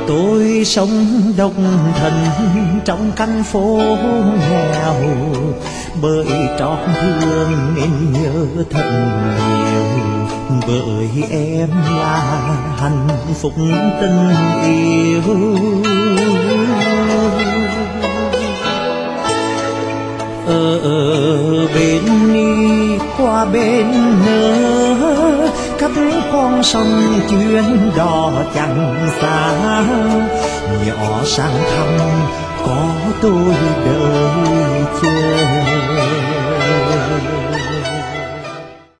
Tôi sống độc thân trong căn phố nghèo, bởi trót thương nên nhớ thật nhiều. Bởi em là hạnh phúc tình yêu. Ở bên đi qua bên nữa, cách con sông chuyến đò chẳng xa. Nhỏ sang thăm có tôi đợi chờ.